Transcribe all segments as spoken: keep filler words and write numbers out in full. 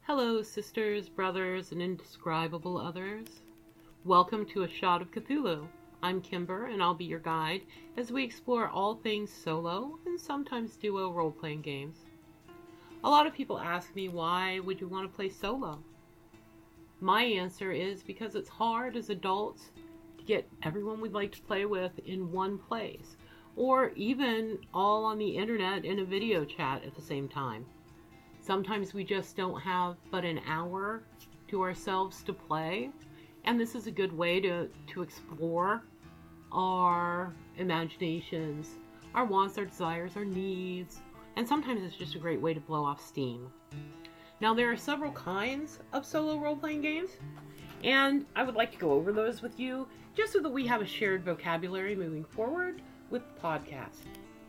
Hello, sisters, brothers, and indescribable others. Welcome to A Shot of Cthulhu. I'm Kimber, and I'll be your guide as we explore all things solo and sometimes duo role-playing games. A lot of people ask me, why would you want to play solo? My answer is because it's hard as adults to get everyone we'd like to play with in one place, or even all on the internet in a video chat at the same time. Sometimes we just don't have but an hour to ourselves to play, and this is a good way to, to explore our imaginations, our wants, our desires, our needs, and sometimes it's just a great way to blow off steam. Now, there are several kinds of solo role-playing games, and I would like to go over those with you just so that we have a shared vocabulary moving forward with the podcast.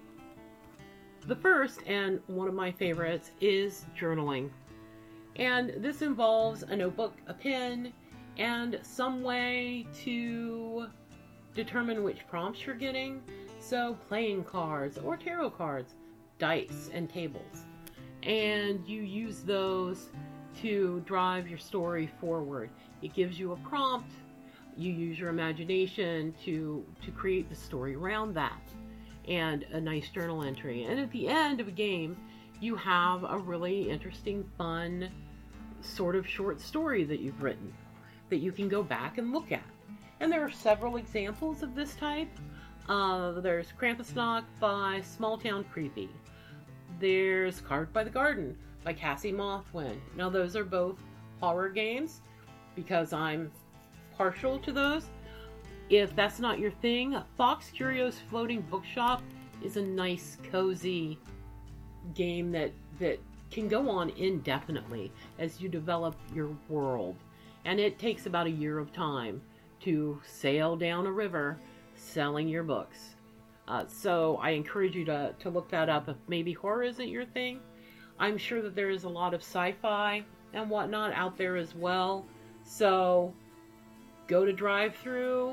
The first, and one of my favorites, is journaling. And this involves a notebook, a pen, and some way to determine which prompts you're getting. So playing cards or tarot cards, dice, and tables. And you use those to drive your story forward. It gives you a prompt. You use your imagination to, to create the story around that. And a nice journal entry. And at the end of a game, you have a really interesting, fun, sort of short story that you've written that you can go back and look at. And there are several examples of this type. Uh, there's Krampusnacht by Small Town Creepy. There's Carved by the Garden by Cassie Mothwin. Now, those are both horror games because I'm partial to those. If that's not your thing, Fox Curio's Floating Bookshop is a nice, cozy game that, that can go on indefinitely as you develop your world. And it takes about a year of time to sail down a river selling your books. Uh, so I encourage you to, to look that up if maybe horror isn't your thing. I'm sure that there is a lot of sci-fi and whatnot out there as well. So go to drive-thru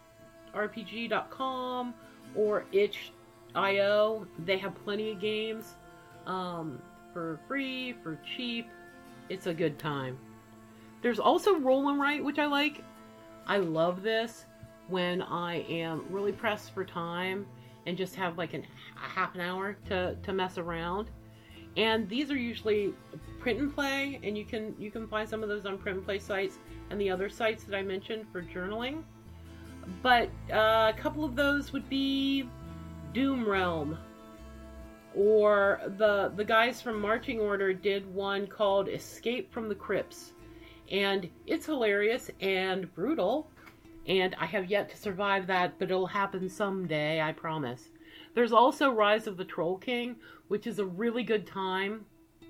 R P G dot com or itch dot i o. They have plenty of games um, for free, for cheap. It's a good time. There's also Roll and Write, which I like. I love this when I am really pressed for time and just have like an, a half an hour to, to mess around. And these are usually print and play, and you can you can find some of those on print and play sites and the other sites that I mentioned for journaling. But uh, a couple of those would be Doom Realm, or the the guys from Marching Order did one called Escape from the Crypts, and it's hilarious and brutal, and I have yet to survive that, but it'll happen someday, I promise. There's also Rise of the Troll King, which is a really good time.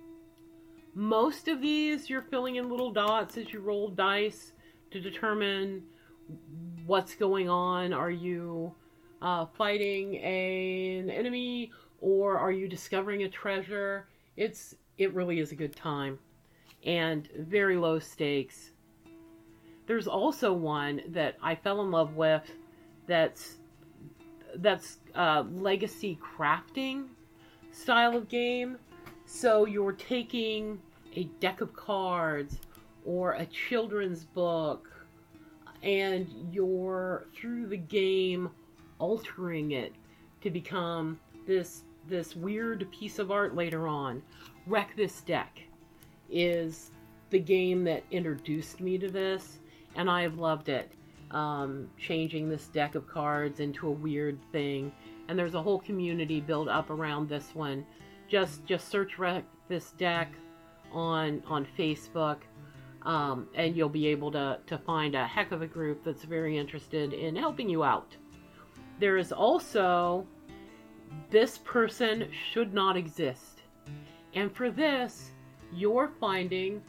Most of these, you're filling in little dots as you roll dice to determine what's going on. Are you uh, fighting a, an enemy, or are you discovering a treasure? It's it really is a good time and very low stakes. There's also one that I fell in love with that's that's uh, legacy crafting style of game. So you're taking a deck of cards or a children's book, and you're through the game altering it to become this this weird piece of art later on. Wreck This Deck is the game that introduced me to this, and I have loved it. Um, changing this deck of cards into a weird thing, and there's a whole community built up around this one. Just just search Wreck This Deck on on Facebook. Um, and you'll be able to, to find a heck of a group that's very interested in helping you out. There is also This Person Should Not Exist. And for this, you're finding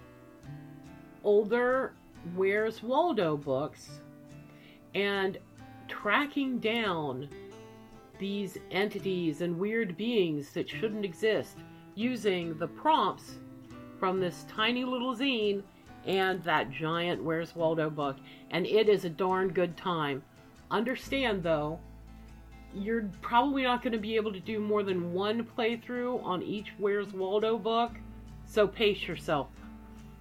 older Where's Waldo books and tracking down these entities and weird beings that shouldn't exist using the prompts from this tiny little zine and that giant Where's Waldo book, and it is a darn good time. Understand, though, you're probably not going to be able to do more than one playthrough on each Where's Waldo book, so pace yourself.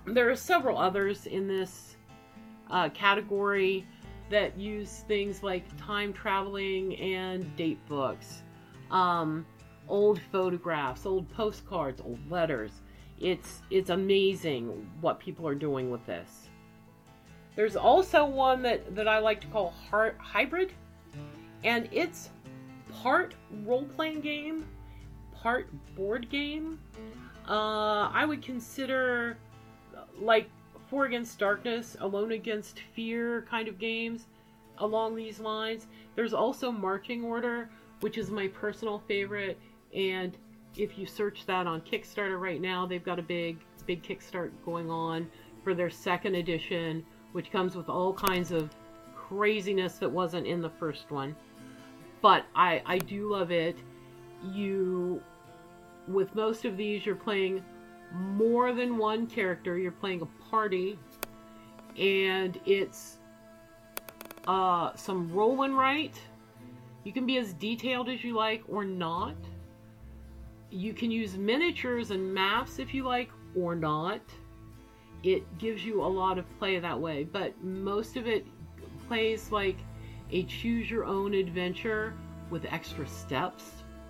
There are several others in this uh, category that use things like time traveling and date books, um, old photographs, old postcards, old letters. It's it's amazing what people are doing with this. There's also one that, that I like to call Heart Hybrid, and it's part role-playing game, part board game. Uh, I would consider like Four Against Darkness, Alone Against Fear kind of games along these lines. There's also Marching Order, which is my personal favorite, and if you search that on Kickstarter right now, they've got a big, big Kickstart going on for their second edition, which comes with all kinds of craziness that wasn't in the first one. But I, I do love it. You, with most of these, you're playing more than one character. You're playing a party, and it's uh, some roll and write. You can be as detailed as you like or not. You can use miniatures and maps if you like or not. It gives you a lot of play that way, but most of it plays like a choose your own adventure with extra steps.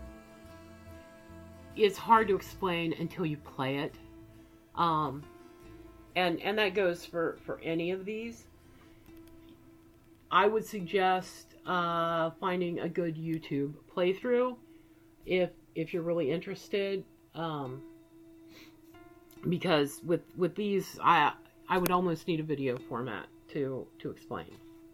It's hard to explain until you play it. Um, and, and that goes for, for any of these. I would suggest uh, finding a good YouTube playthrough if if you're really interested. Um, because with with these, I I would almost need a video format to to explain.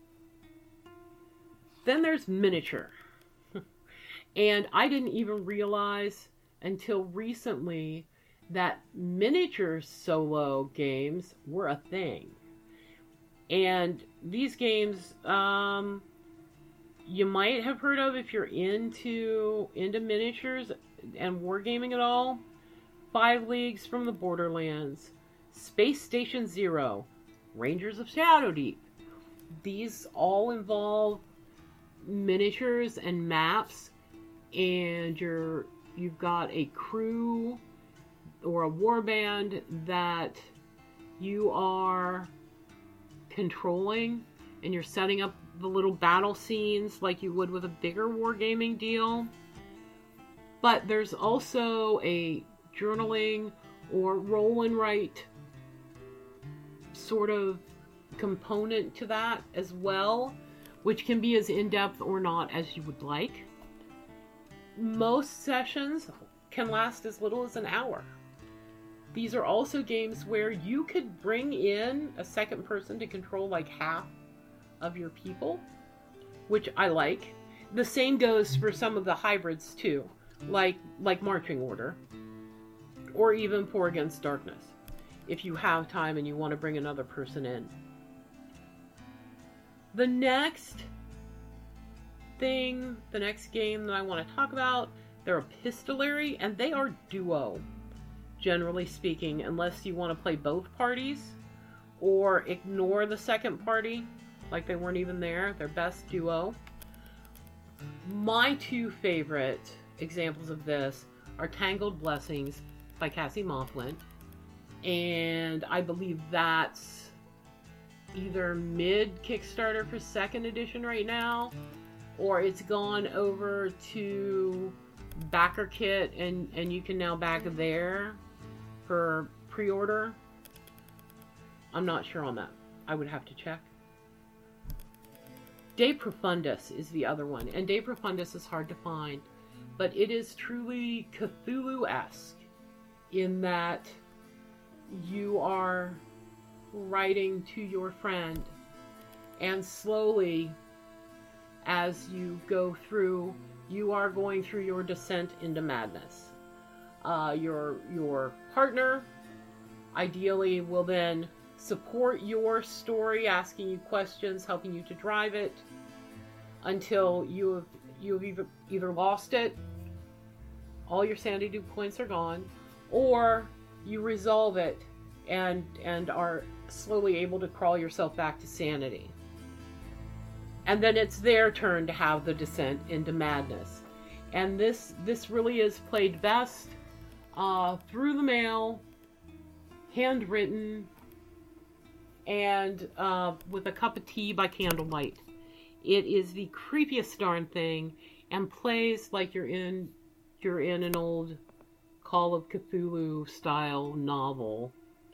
Then there's miniature, and I didn't even realize until recently that miniature solo games were a thing. And these games, um, you might have heard of if you're into into miniatures and wargaming at all. Five Leagues from the Borderlands, Space Station Zero, Rangers of Shadow Deep. These all involve miniatures and maps, and you're you've got a crew or a warband that you are controlling, and you're setting up the little battle scenes like you would with a bigger wargaming deal. But there's also a journaling or roll and write sort of component to that as well, which can be as in-depth or not as you would like. Most sessions can last as little as an hour. These are also games where you could bring in a second person to control like half of your people, which I like. The same goes for some of the hybrids too, like like Marching Order, or even Four Against Darkness, if you have time and you want to bring another person in. The next thing, the next game that I want to talk about, they're epistolary, and they are duo, generally speaking, unless you want to play both parties or ignore the second party, like they weren't even there. They're best duo. My two favorite examples of this are Tangled Blessings by Cassie Mothwin, and I believe that's either mid Kickstarter for second edition right now, or it's gone over to Backer Kit, and and you can now back there for pre-order. I'm not sure on that. I would have to check. De Profundis is the other one, and De Profundis is hard to find, but it is truly Cthulhu-esque in that you are writing to your friend, and slowly as you go through, you are going through your descent into madness. Uh, your your partner ideally will then support your story, asking you questions, helping you to drive it, until you have you have either, either lost it, all your sanity points are gone, or you resolve it and and are slowly able to crawl yourself back to sanity. And then it's their turn to have the descent into madness. And this this really is played best uh, through the mail, handwritten, and uh, with a cup of tea by candlelight. It is the creepiest darn thing, and plays like you're in you're in an old Call of Cthulhu style novel.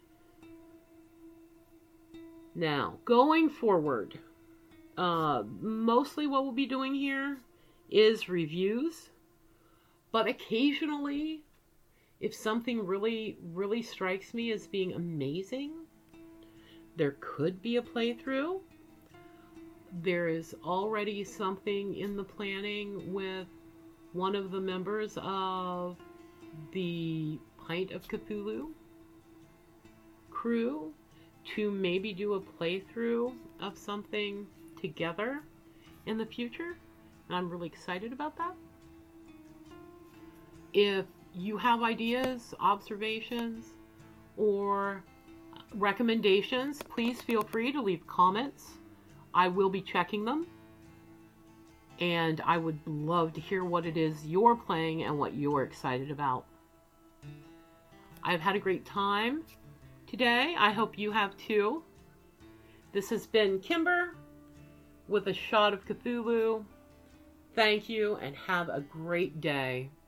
Now, going forward, uh, mostly what we'll be doing here is reviews, but occasionally, if something really, really strikes me as being amazing, there could be a playthrough. There is already something in the planning with one of the members of the Pint of Cthulhu crew to maybe do a playthrough of something together in the future. And I'm really excited about that. If you have ideas, observations, or recommendations, please feel free to leave comments. I will be checking them. And I would love to hear what it is you're playing and what you're excited about. I've had a great time today. I hope you have too. This has been Kimber with a Shot of Cthulhu. Thank you and have a great day.